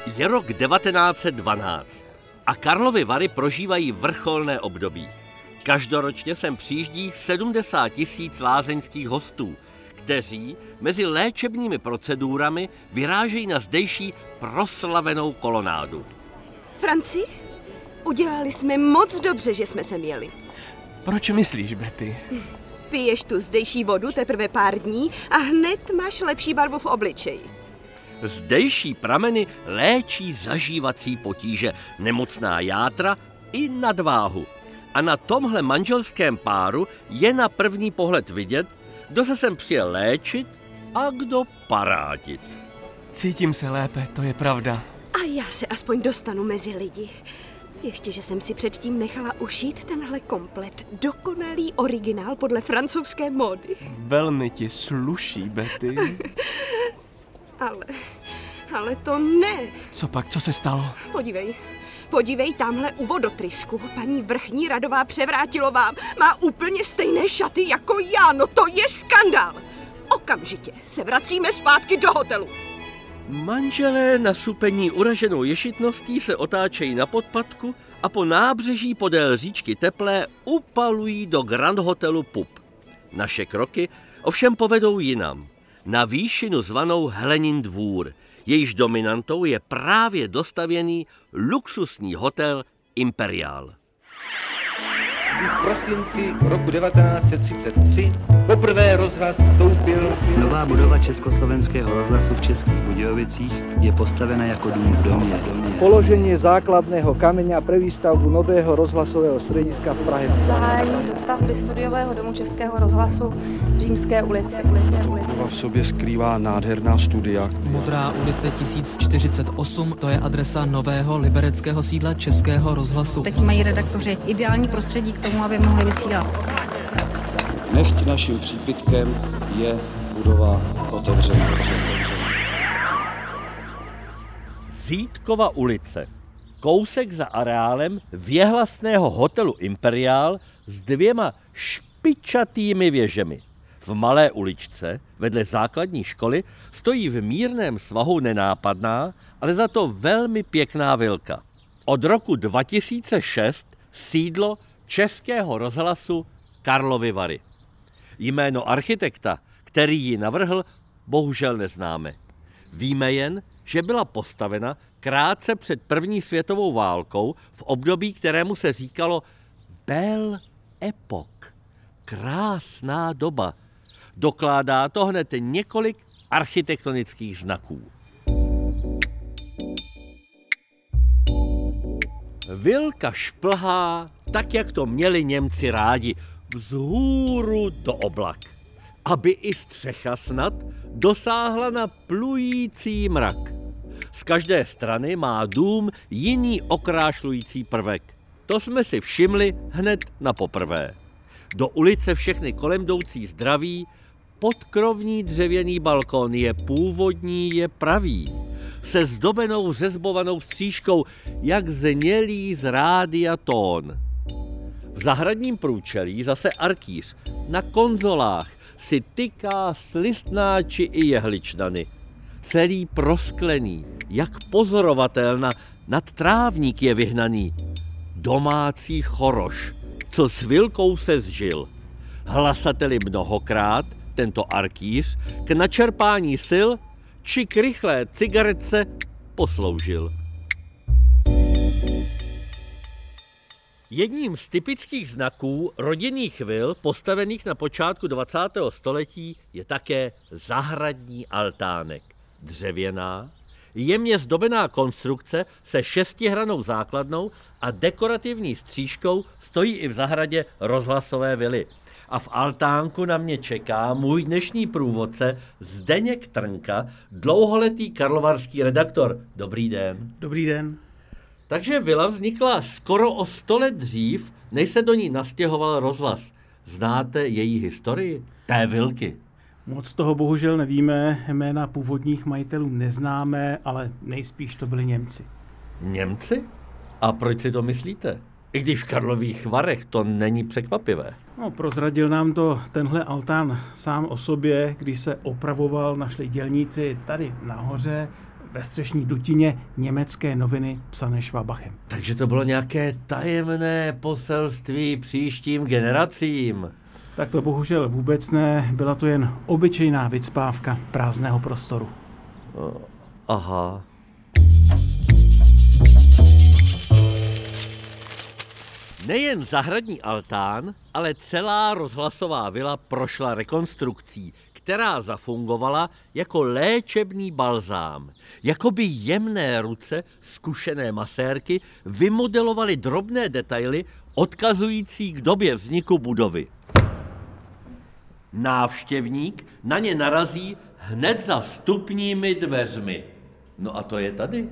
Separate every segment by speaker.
Speaker 1: Je rok 1912 a Karlovy Vary prožívají vrcholné období. Každoročně sem přijíždí 70 000 lázeňských hostů, kteří mezi léčebnými procedurami vyrážejí na zdejší proslavenou kolonádu.
Speaker 2: Franci, udělali jsme moc dobře, že jsme sem jeli.
Speaker 3: Proč myslíš, Betty?
Speaker 2: Piješ tu zdejší vodu teprve pár dní a hned máš lepší barvu v obličeji.
Speaker 1: Zdejší prameny léčí zažívací potíže, nemocná játra i nadváhu. A na tomhle manželském páru je na první pohled vidět, kdo se sem přijel léčit a kdo parádit.
Speaker 3: Cítím se lépe, to je pravda.
Speaker 2: A já se aspoň dostanu mezi lidi. Ještě, že jsem si předtím nechala ušít tenhle komplet. Dokonalý originál podle francouzské módy.
Speaker 3: Velmi ti sluší, Betty.
Speaker 2: Ale to ne.
Speaker 3: Co pak, co se stalo?
Speaker 2: Podívej tamhle u vodotrysku. Paní vrchní radová Převrátilová má úplně stejné šaty jako já. No to je skandál. Okamžitě se vracíme zpátky do hotelu.
Speaker 1: Manželé nasupení uraženou ješitností se otáčejí na podpatku a po nábřeží podél říčky Teplé upalují do Grand Hotelu Pup. Naše kroky ovšem povedou jinam. Na výšinu zvanou Helenin dvůr. Jejíž dominantou je právě dostavěný luxusní hotel Imperial.
Speaker 4: V prosinci roku 1933 poprvé rozhlas vstoupil.
Speaker 5: Nová budova Československého rozhlasu v Českých Budějovicích je postavena jako dům v domě.
Speaker 6: Položení základného kameňa pre výstavbu nového rozhlasového strediska v Prahe.
Speaker 7: Zahájení dostavby studiového domu Českého rozhlasu v Římské ulici.
Speaker 8: Budova v sobě skrývá nádherná studia.
Speaker 9: Modrá ulice 1048, to je adresa nového libereckého sídla Českého rozhlasu.
Speaker 7: Teď mají redaktoři ideální prostředí k tomu, aby mohli vysílat.
Speaker 8: Nechť naším přípitkem je budova otevřená.
Speaker 1: Zítkova ulice. Kousek za areálem věhlasného hotelu Imperial s 2 špičatými věžemi. V malé uličce vedle základní školy stojí v mírném svahu nenápadná, ale za to velmi pěkná vilka. Od roku 2006 sídlo Českého rozhlasu Karlovy Vary. Jméno architekta, který ji navrhl, bohužel neznáme. Víme jen, že byla postavena krátce před první světovou válkou v období, kterému se říkalo Belle Époque. Krásná doba. Dokládá to hned několik architektonických znaků. Vilka šplhá tak, jak to měli Němci rádi, vzhůru do oblak, aby i střecha snad dosáhla na plující mrak. Z každé strany má dům jiný okrášlující prvek. To jsme si všimli hned na poprvé. Do ulice všechny kolem jdoucí zdraví, podkrovní dřevěný balkon je původní, je pravý, se zdobenou řezbovanou střížkou, jak znělý z rádia tón. V zahradním průčelí zase arkýř, na konzolách si tyká slistnáči i jehličnany. Celý prosklený, jak pozorovatel nad trávník je vyhnaný. Domácí choroš, co s vilkou se zžil. Hlasateli mnohokrát tento arkýř k načerpání sil či k rychlé cigaretce posloužil. Jedním z typických znaků rodinných vil postavených na počátku 20. století je také zahradní altánek. Dřevěná, jemně zdobená konstrukce se 6hranou základnou a dekorativní střížkou stojí i v zahradě rozhlasové vily. A v altánku na mě čeká můj dnešní průvodce Zdeněk Trnka, dlouholetý karlovarský redaktor. Dobrý den.
Speaker 10: Dobrý den.
Speaker 1: Takže vila vznikla skoro o 100 let dřív, než se do ní nastěhoval rozhlas. Znáte její historii? Té vilky?
Speaker 10: Moc toho bohužel nevíme, jména původních majitelů neznáme, ale nejspíš to byli Němci.
Speaker 1: Němci? A proč si to myslíte? I když v Karlových Varech to není překvapivé.
Speaker 10: No, prozradil nám to tenhle altán sám o sobě, když se opravoval, našli dělníci tady nahoře ve střešní dutině německé noviny psané Schwabachem.
Speaker 1: Takže to bylo nějaké tajemné poselství příštím generacím.
Speaker 10: Tak to bohužel vůbec ne, byla to jen obyčejná vycpávka prázdného prostoru.
Speaker 1: Aha. Nejen zahradní altán, ale celá rozhlasová vila prošla rekonstrukcí, která zafungovala jako léčebný balzám. Jakoby jemné ruce zkušené masérky vymodelovaly drobné detaily odkazující k době vzniku budovy. Návštěvník na ně narazí hned za vstupními dveřmi. No a to je tady.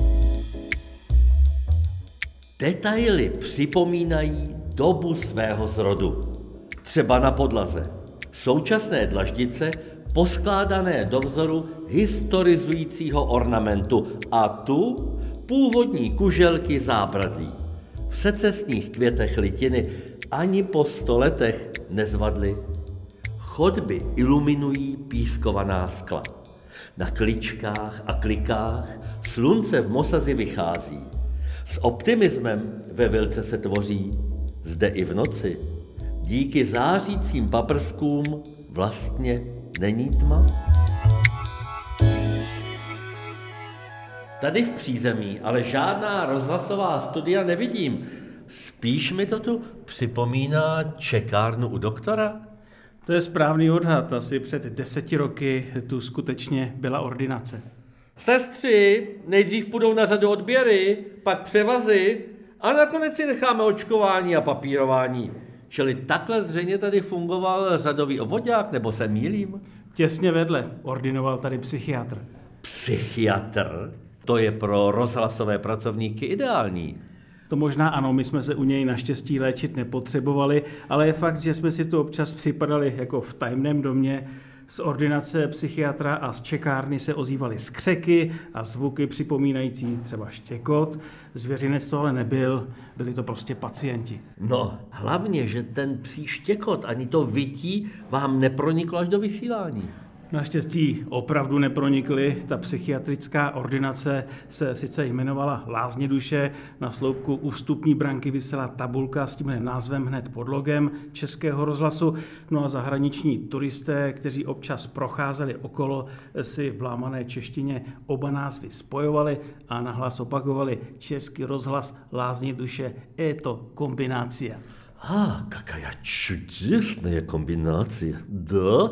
Speaker 1: Detaily připomínají dobu svého zrodu. Třeba na podlaze. Současné dlaždice poskládané do vzoru historizujícího ornamentu a tu původní kuželky zábradlí. V secesních květech litiny ani po 100 letech nezvadly. Chodby iluminují pískovaná skla. Na kličkách a klikách slunce v mosazi vychází. S optimismem ve vilce se tvoří, zde i v noci, díky zářícím paprskům vlastně není tma. Tady v přízemí ale žádná rozhlasová studia nevidím. Spíš mi to tu připomíná čekárnu u doktora.
Speaker 10: To je správný odhad, asi před 10 roky tu skutečně byla ordinace.
Speaker 1: Sestři, nejdřív půjdou na řadu odběry, pak převazy a nakonec si necháme očkování a papírování. Čili takhle zřejmě tady fungoval řadový obvodák, nebo se mýlím?
Speaker 10: Těsně vedle ordinoval tady psychiatr.
Speaker 1: Psychiatr? To je pro rozhlasové pracovníky ideální.
Speaker 10: To možná ano, my jsme se u něj naštěstí léčit nepotřebovali, ale je fakt, že jsme si tu občas připadali jako v tajemném domě. Z ordinace psychiatra a z čekárny se ozývaly skřeky a zvuky připomínající třeba štěkot. Zvěřinec to ale nebyl, byli to prostě pacienti.
Speaker 1: No, hlavně, že ten psí štěkot ani to vytí vám neproniklo až do vysílání.
Speaker 10: Naštěstí opravdu nepronikly. Ta psychiatrická ordinace se sice jmenovala Lázně duše, na sloupku u vstupní branky visela tabulka s tímhle názvem hned pod logem Českého rozhlasu, no a zahraniční turisté, kteří občas procházeli okolo, si v lámané češtině oba názvy spojovali a nahlas opakovali Český rozhlas Lázně duše, je to kombinácia.
Speaker 1: Какая чудесная комбинация, да?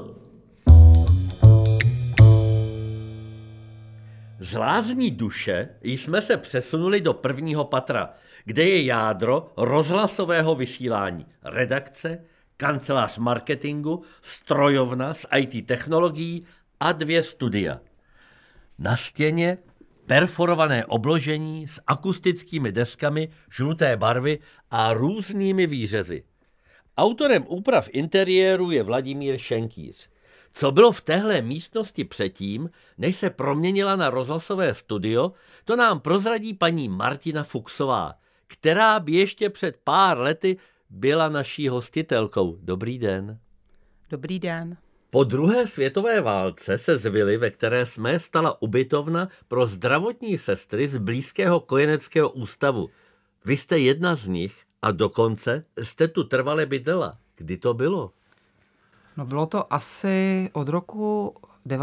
Speaker 1: Z Lázní duše jsme se přesunuli do prvního patra, kde je jádro rozhlasového vysílání, redakce, kancelář marketingu, strojovna s IT technologií a 2 studia. Na stěně perforované obložení s akustickými deskami žluté barvy a různými výřezy. Autorem úprav interiéru je Vladimír Šenkýř. Co bylo v téhle místnosti předtím, než se proměnila na rozhlasové studio, to nám prozradí paní Martina Fuchsová, která by ještě před pár lety byla naší hostitelkou. Dobrý den.
Speaker 11: Dobrý den.
Speaker 1: Po druhé světové válce se z vily, ve které jsme, stala ubytovna pro zdravotní sestry z blízkého kojeneckého ústavu. Vy jste jedna z nich a dokonce jste tu trvale bydlela. Kdy to bylo?
Speaker 11: No bylo to asi od roku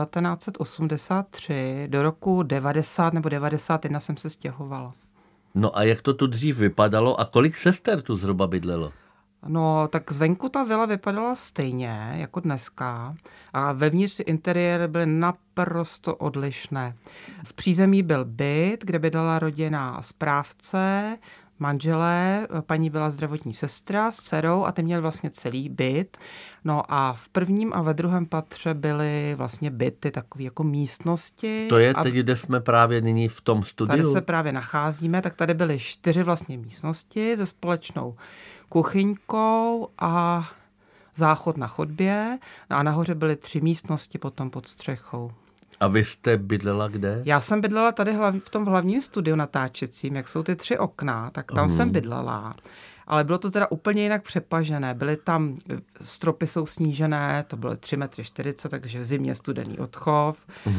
Speaker 11: 1983 do roku 90 nebo 91 jsem se stěhovala.
Speaker 1: No a jak to tu dřív vypadalo a kolik sester tu zhruba bydlelo?
Speaker 11: No, tak zvenku ta vila vypadala stejně jako dneska a vevnitř interiéry byly naprosto odlišné. V přízemí byl byt, kde bydlela rodina správce, manželé, paní byla zdravotní sestra s dcerou a ty měli vlastně celý byt. No a v prvním a ve druhém patře byly vlastně byty, takové jako místnosti.
Speaker 1: To je teď, kde jsme právě nyní v tom studiu?
Speaker 11: Tady se právě nacházíme, tak tady byly 4 vlastně místnosti se společnou kuchyňkou a záchod na chodbě. No a nahoře byly 3 místnosti potom pod střechou.
Speaker 1: A vy jste bydlela kde?
Speaker 11: Já jsem bydlela tady v tom hlavním studiu natáčecím, jak jsou ty 3 okna, tak tam jsem bydlela. ale bylo to teda úplně jinak přepažené. Byly tam, stropy jsou snížené, to bylo 3,40 m, takže zimně studený odchov.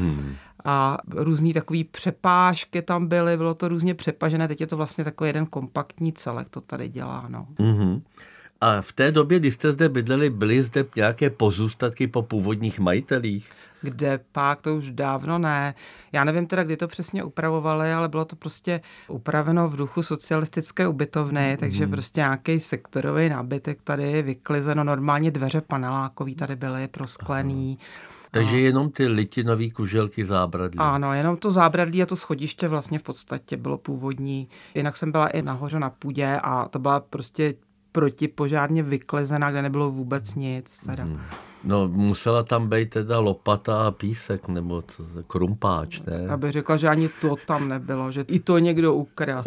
Speaker 11: A různý takový přepážky tam byly, bylo to různě přepažené, teď je to vlastně takový jeden kompaktní celek, to tady dělá, no.
Speaker 1: A v té době, kdy jste zde bydleli, byly zde nějaké pozůstatky po původních majitelích?
Speaker 11: Kde pak, to už dávno ne. Já nevím teda, kdy to přesně upravovali, ale bylo to prostě upraveno v duchu socialistické ubytovny, takže prostě nějaký sektorový nábytek tady vyklizeno, normálně dveře panelákový tady byly prosklený.
Speaker 1: Takže jenom ty litinový kuželky zábradlí.
Speaker 11: Ano, jenom to zábradlí a to schodiště vlastně v podstatě bylo původní. Jinak jsem byla i nahoře na půdě a to byla prostě protipožárně vyklizená, kde nebylo vůbec nic. Teda.
Speaker 1: No, musela tam být teda lopata a písek, nebo krumpáč, ne?
Speaker 11: Abych řekla, že ani to tam nebylo, že i to někdo ukradl.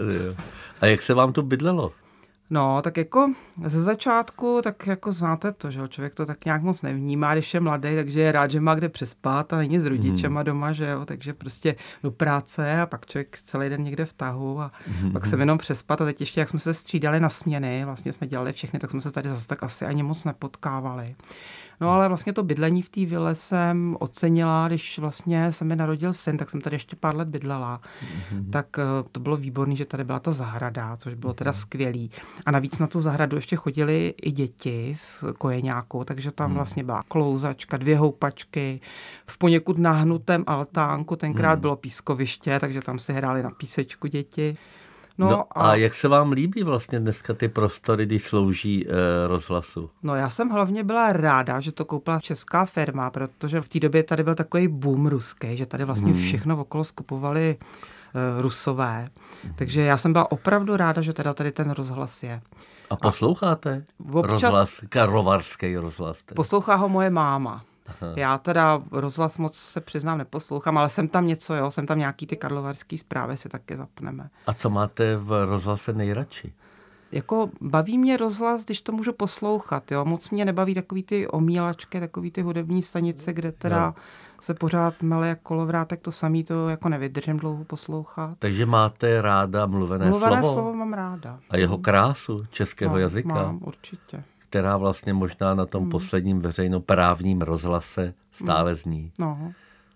Speaker 1: A jak se vám tu bydlelo?
Speaker 11: No, tak jako ze začátku, tak jako znáte to, že člověk to tak nějak moc nevnímá, když je mladý, takže je rád, že má kde přespat a není s rodičema doma, že jo, takže prostě do práce a pak člověk celý den někde v tahu a pak se jenom přespat a teď ještě, jak jsme se střídali na směny, vlastně jsme dělali všechny, tak jsme se tady zase tak asi ani moc nepotkávali. No ale vlastně to bydlení v té vile jsem ocenila, když vlastně se mi narodil syn, tak jsem tady ještě pár let bydlela. Tak to bylo výborné, že tady byla ta zahrada, což bylo teda skvělý. A navíc na tu zahradu ještě chodili i děti s kojeňákou, takže tam vlastně byla klouzačka, 2 houpačky, v poněkud nahnutém altánku, tenkrát bylo pískoviště, takže tam si hráli na písečku děti.
Speaker 1: No a jak se vám líbí vlastně dneska ty prostory, když slouží rozhlasu?
Speaker 11: No já jsem hlavně byla ráda, že to koupila česká firma, protože v té době tady byl takový boom ruský, že tady vlastně všechno okolo skupovali Rusové. Takže já jsem byla opravdu ráda, že teda tady ten rozhlas je.
Speaker 1: A posloucháte rozhlas, karlovarský rozhlas?
Speaker 11: Poslouchá ho moje máma. Aha. Já teda rozhlas moc se přiznám neposlouchám, ale jsem tam něco, jo, jsem tam nějaký ty karlovarský zprávy si taky zapneme.
Speaker 1: A co máte v rozhlase nejradši?
Speaker 11: Jako baví mě rozhlas, když to můžu poslouchat, jo. Moc mě nebaví takový ty omílačky, takový ty hudební stanice, kde teda se pořád mele jak kolovrátek, to samý, to jako nevydržím dlouho poslouchat.
Speaker 1: Takže máte ráda mluvené slovo?
Speaker 11: Mluvené slovo mám ráda.
Speaker 1: A jeho krásu českého jazyka?
Speaker 11: Mám, určitě.
Speaker 1: Která vlastně možná na tom posledním veřejnoprávním rozhlase stále zní.
Speaker 11: No,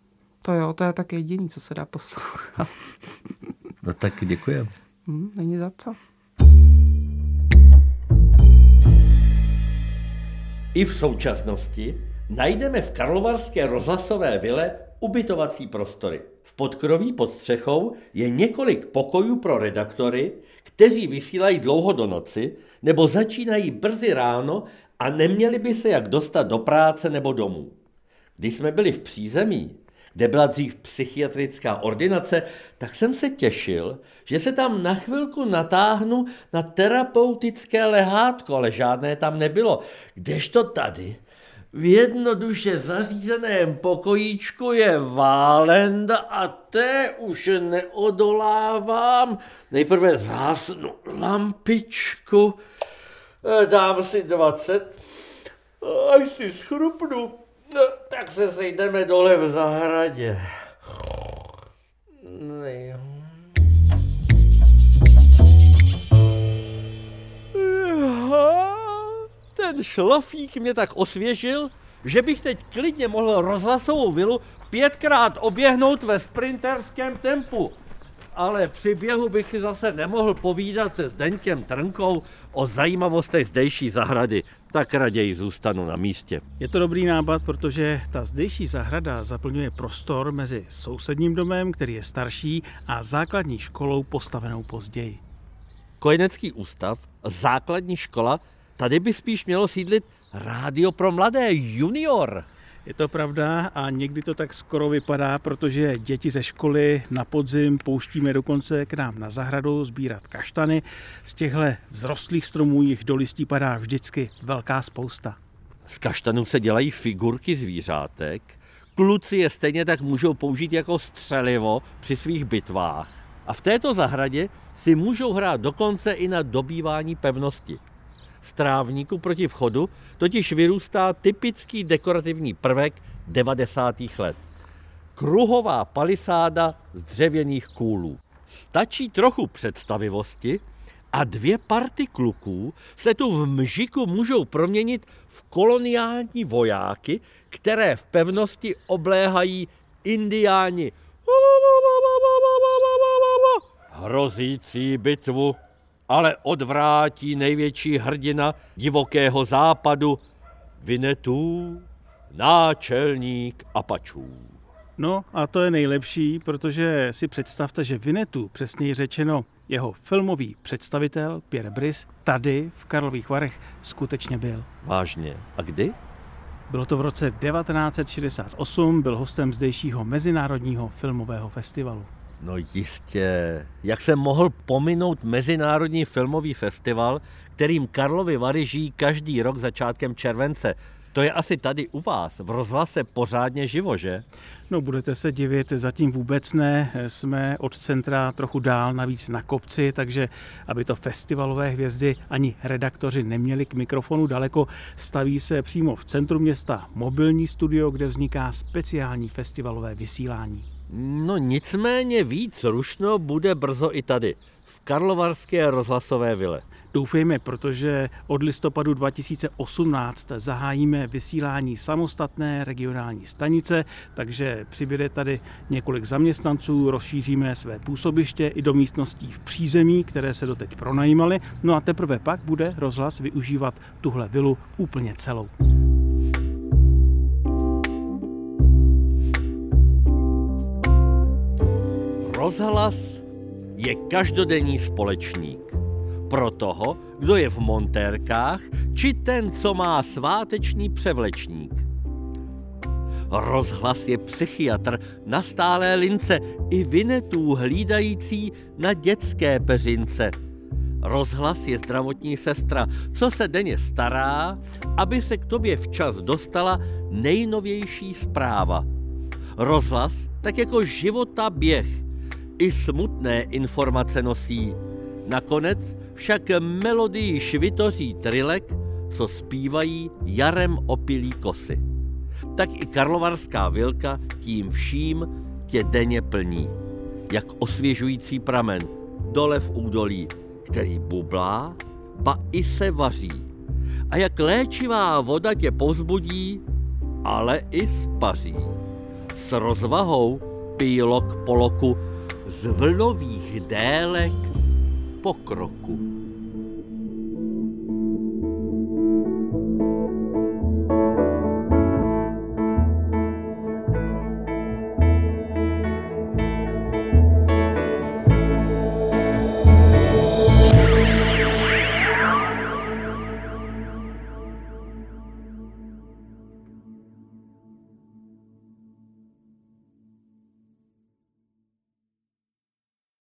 Speaker 11: to jo, to je tak jediný, co se dá poslouchat.
Speaker 1: No tak děkujem.
Speaker 11: Není za co.
Speaker 1: I v současnosti najdeme v karlovarské rozhlasové vile ubytovací prostory. V podkroví pod střechou je několik pokojů pro redaktory, kteří vysílají dlouho do noci nebo začínají brzy ráno a neměli by se jak dostat do práce nebo domů. Když jsme byli v přízemí, kde byla dřív psychiatrická ordinace, tak jsem se těšil, že se tam na chvilku natáhnu na terapeutické lehátko, ale žádné tam nebylo. Kdežto tady v jednoduše zařízeném pokojíčku je válenda a té už neodolávám. Nejprve zhasnu lampičku, dám si 20, až si schrupnu, tak se sejdeme dole v zahradě. Ten šlofík mě tak osvěžil, že bych teď klidně mohl rozhlasovou vilu 5krát oběhnout ve sprinterském tempu. Ale při běhu bych si zase nemohl povídat se Zdeňkem Trnkou o zajímavostech zdejší zahrady. Tak raději zůstanu na místě.
Speaker 10: Je to dobrý nápad, protože ta zdejší zahrada zaplňuje prostor mezi sousedním domem, který je starší, a základní školou postavenou později.
Speaker 1: Kojenecký ústav, základní škola, tady by spíš mělo sídlit rádio pro mladé, junior.
Speaker 10: Je to pravda a někdy to tak skoro vypadá, protože děti ze školy na podzim pouštíme dokonce k nám na zahradu sbírat kaštany. Z těchto vzrostlých stromů jich do listí padá vždycky velká spousta.
Speaker 1: Z kaštanů se dělají figurky zvířátek. Kluci je stejně tak můžou použít jako střelivo při svých bitvách. A v této zahradě si můžou hrát dokonce i na dobývání pevnosti. Z trávníku proti vchodu totiž vyrůstá typický dekorativní prvek 90. let. Kruhová palisáda z dřevěných kůlů. Stačí trochu představivosti A 2 party kluků se tu v mžiku můžou proměnit v koloniální vojáky, které v pevnosti obléhají indiáni. Hrozící bitvu ale odvrátí největší hrdina divokého západu, Winnetou, náčelník Apačů.
Speaker 10: No a to je nejlepší, protože si představte, že Winnetou, přesněji řečeno jeho filmový představitel Pierre Brice, tady v Karlových Varech skutečně byl.
Speaker 1: Vážně? A kdy?
Speaker 10: Bylo to v roce 1968, byl hostem zdejšího Mezinárodního filmového festivalu.
Speaker 1: No jistě. Jak jsem mohl pominout Mezinárodní filmový festival, kterým Karlovy Vary žijí každý rok začátkem července. To je asi tady u vás, v rozhlase pořádně živo, že?
Speaker 10: No budete se divit, zatím vůbec ne. Jsme od centra trochu dál, navíc na kopci, takže aby to festivalové hvězdy ani redaktoři neměli k mikrofonu daleko, staví se přímo v centru města mobilní studio, kde vzniká speciální festivalové vysílání.
Speaker 1: No nicméně víc rušno bude brzo i tady, v Karlovarské rozhlasové vile.
Speaker 10: Doufejme, protože od listopadu 2018 zahájíme vysílání samostatné regionální stanice, takže přibude tady několik zaměstnanců, rozšíříme své působiště i do místností v přízemí, které se doteď pronajímaly, no a teprve pak bude rozhlas využívat tuhle vilu úplně celou.
Speaker 1: Rozhlas je každodenní společník. Pro toho, kdo je v montérkách, či ten, co má sváteční převlečník. Rozhlas je psychiatr na stálé lince i Winnetou hlídající na dětské peřince. Rozhlas je zdravotní sestra, co se denně stará, aby se k tobě včas dostala nejnovější zpráva. Rozhlas, tak jako života běh, i smutné informace nosí. Nakonec však melodii švitoří trilek, co zpívají jarem opilí kosy. Tak i karlovarská vilka tím vším tě denně plní. Jak osvěžující pramen dole v údolí, který bublá, ba i se vaří. A jak léčivá voda tě povzbudí, ale i spaří. S rozvahou pij lok po loku z vlnových délek pokroku.